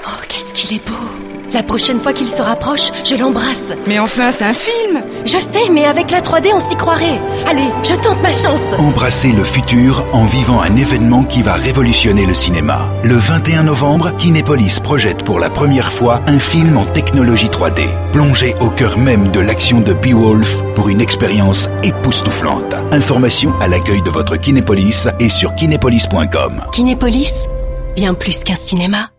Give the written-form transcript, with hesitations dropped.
Oh, qu'est-ce qu'il est beau. La prochaine fois qu'il se rapproche, je l'embrasse. Mais enfin, c'est un film. Je sais, mais avec la 3D, on s'y croirait. Allez, je tente ma chance. Embrassez le futur en vivant un événement qui va révolutionner le cinéma. Le 21 novembre, Kinépolis projette pour la première fois un film en technologie 3D. Plongez au cœur même de l'action de Beowulf pour une expérience époustouflante. Informations à l'accueil de votre Kinépolis et sur kinépolis.com. Kinépolis, bien plus qu'un cinéma.